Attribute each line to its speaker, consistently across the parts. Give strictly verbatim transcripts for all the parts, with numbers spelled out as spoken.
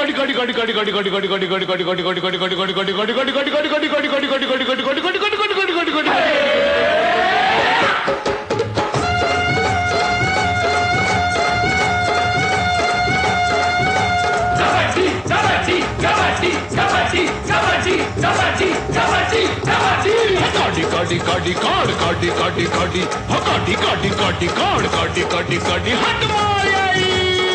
Speaker 1: काटी काटी काट काटी काटी काटी हो काटी काटी काटी काट काटी काटी काटी हट मार आई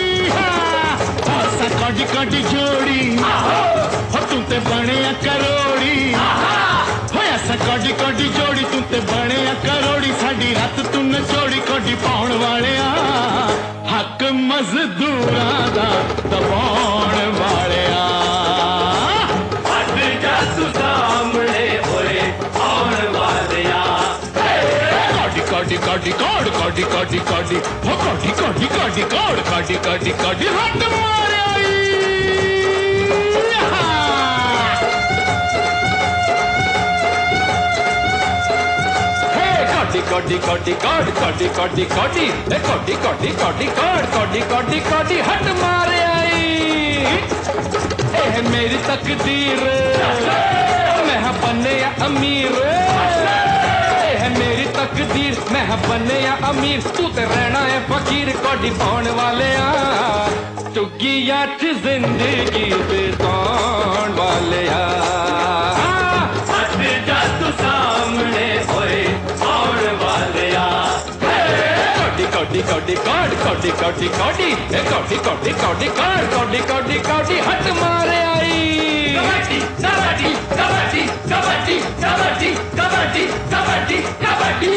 Speaker 1: आसा काटी काटी जोड़ी हो तू ते बने करोड़ी हो ऐसा काटी काटी जोड़ी तू ते बने करोड़ी साडी रत तू नचोड़ी काटी पाउण वाले हक मजदूरां दा दबाउण वाले काटी काटी काट काटी काटी काटी हो काटी काटी काटी काट काटी काटी काटी हट मार आई काटी काटी काटी काट काटी काटी काटी ए काटी काटी काटी काट काटी काटी काटी हट मार आई ए मेरी तकदीर मैं बने अमीर मेरी तकदीर मैं बने या अमीर तू ते रहना है फकीर कोडी पाउण वाले चुगिया च जिंदगी बिताउण वाले हट जा तू सामने होए आउण वाले कोडी कोडी कोडी काट कोडी कोडी कोडी ए कोडी कोडी कोडी काट कोडी कोडी कोडी हट मारे आई कबड्डी कबड्डी कबड्डी कबड्डी कबड्डी कबड्डी कबड्डी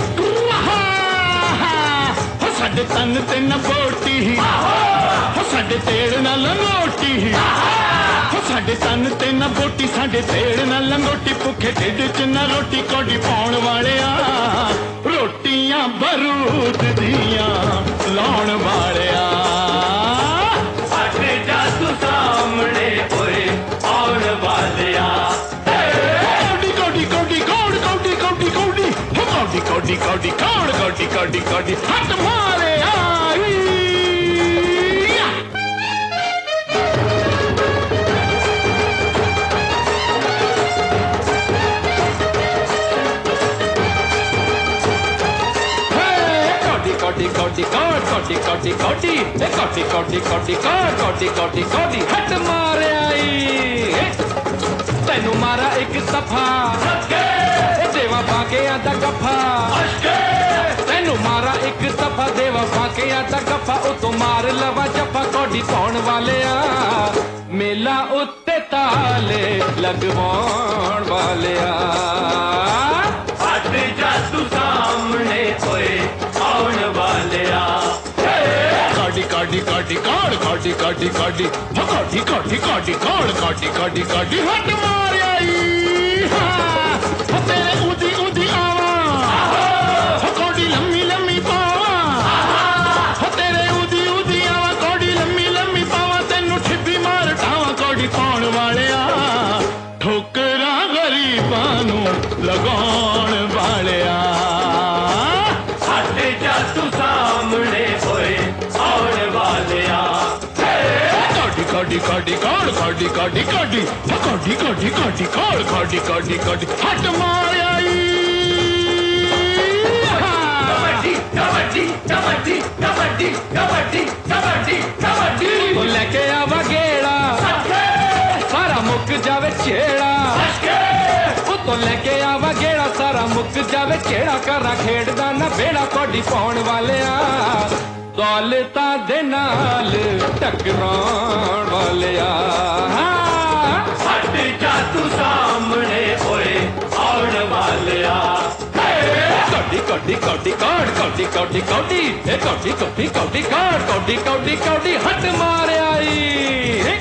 Speaker 1: हो साडे तन ते न बोटी हो साडे तेड़ न लंगोटी हो साडे तन ते न बोटी साडे तेड़ न लंगोटी भुखे ढिड च न रोटी कोडी पाउण वाले रोटियां बरूद दियां लाउण वाले हट जा तू सामने होए आउण वाले कोडी कोडी काट कोडी कोडी कोडी हट मारे आई कोडी कोडी काट कोडी कोडी कोडी ए कोडी कोडी कोडी काट कोडी कोडी कोडी हट मारे आई तैनू मारा एक सफा देवा फाके आदा गफा तैनू मारा एक दफा देवा फाके आदा गफा ओ तो मार लवा जफा कोडी पाउण वाले मेला उत्ते ताले लगवाउण वाले हट जा तू सामने होए आउण वाले काटी काटी काटी काट काटी काटी काटी काटी काटी काटी काट काटी काटी काटी हट मार आई तेरे उदी उदी आवा कोडी लम्मी लम्मी पावा तेरे उदी उदी आवा कोडी लम्मी लम्मी पावा तेनू छिपी मार ठावा कोडी पाउण वाले ठोकरा गरीबां नू लगाउण वाले हट जा तू सामने होए आउण वाले काटी काटी काट काटी काटी काटी काटी काटी काटी काट काटी काटी काटी हट मार आई कबड्डी कबड्डी कबड्डी कबड्डी कबड्डी कबड्डी कबड्डी तो लेके आवा गेड़ा सारा मुक जावे छेड़ा तो लेके आवा गेड़ा सारा मुक जावे छेड़ा करा खेड़दा ना बेड़ा कोडी पाउण वाले दौलता दे नाल टकराउण वाले हट जा तू सामने होए आउण वाले कोडी कोडी कोडी काट कोडी कोडी कोडी ए कोडी कोडी कोडी काट कोडी कोडी कोडी हट मार आई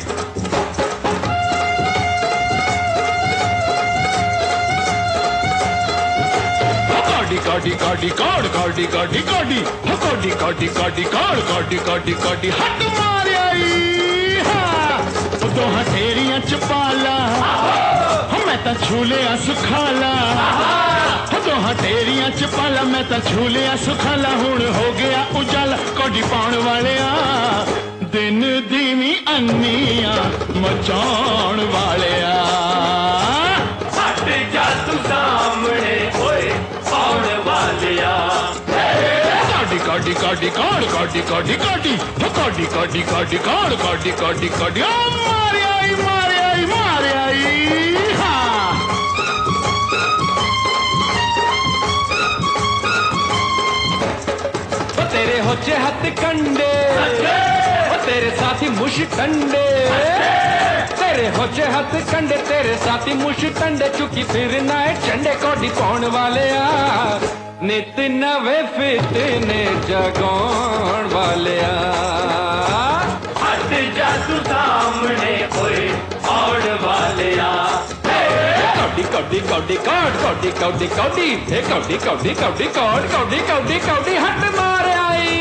Speaker 1: काटी काटी काट काटी काटी काटी काटी काटी काटी काट काटी काटी काटी हट मार आई तो हथेरियां च पाला मैं तो झूलिया सुखाला तो हथेरियां च पाला मैं तो झूलिया सुखाला हुण हो गया उजाला कोडी पाउण वाले
Speaker 2: दिन दीवी अन्नियां मचाउण वालिया
Speaker 1: हट जा तू सामने ओए आउण वालिया
Speaker 2: काटी काटी काटी काट काटी काटी काटी काटी काटी काटी काट काटी काटी काटी मारे आई मारे आई मारे आई हाँ
Speaker 1: तेरे होचे हथ कंडे तेरे साथी मुश टंडे तेरे होचे हथ कंडे तेरे साथी मुश टंडे चुकी फिर नाए चंडे कोडी पाउण वाले आ नित नवे फितने जगाउण वाले हट जा तू सामने ओए आउण वाले कौडी कौडी कौडी कौड कौडी कौडी कौडी हे कौडी कौडी कौडी कौड कौडी कौडी कौडी हट मारे आई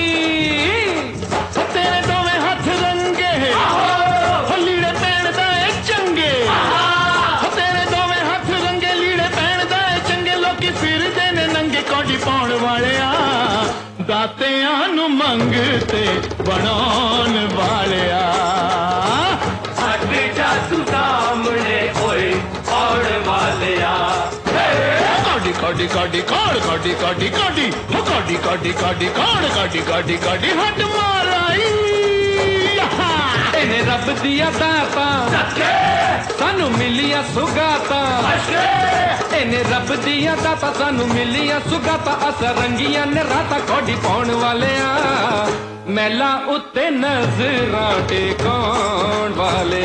Speaker 2: तेरे दोवें हथ रंगे लीड़े पैण दा चंगे तेरे दोवें हथ रंगे लीड़े पैण दा चंगे लोकी फिरदे ने नंगे कौडी पाउण वालिया दातियां नू मंगते बनाउण वालिया
Speaker 1: हट जा तू सामने ओए आउण वालिया
Speaker 2: काटी काटी काटी काट काटी काटी काटी काटी काटी काटी काट काटी काटी काटी हट माराई
Speaker 1: इन्हें रब दिया दाता सानू मिलिया सुगाता इन्हें रब दिया दाता सानू मिलिया सुगाता अस रंगिया ने राता कौडी पाउण वाले मैला उत्ते नजरां टेकाउण वाले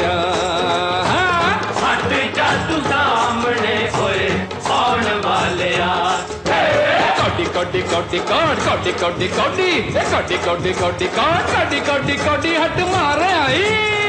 Speaker 1: हट जा तू सामने ओए आउण वाले कौडी कौडी कौडी कौड कौडी कौडी कौडी कौडी कौडी कौडी कौड कौडी कौडी कौडी हट मारे आई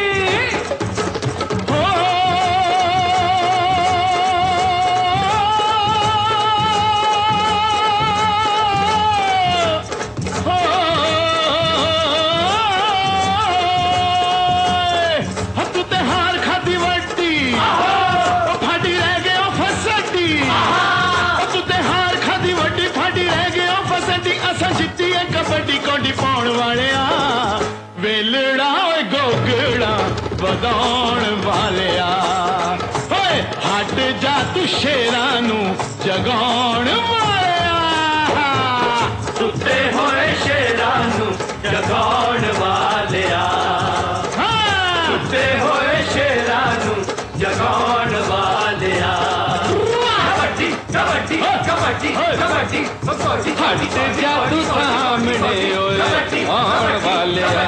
Speaker 2: कबड्डी कौडी पाउण वालिया वेलड़ा गोगड़ा वधाउण वालिया होए हट जा तू शेरां नू जगाउण वालिया
Speaker 1: सुते होए शेरां नू जगाउण वालिया सुते होए शेरां नू जगाउण वालिया कबड्डी कबड्डी कबड्डी कबड्डी कबड्डी हट जा तू सामने ओए आउण वालिया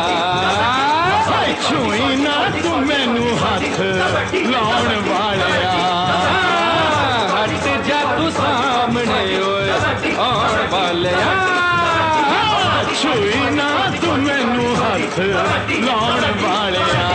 Speaker 2: छुई ना तू मैनू हथ लाउण वालिया
Speaker 1: हट जा तू सामने ओए आउण वालिया
Speaker 2: छुई ना तू मैनू हथ लाउण वालिया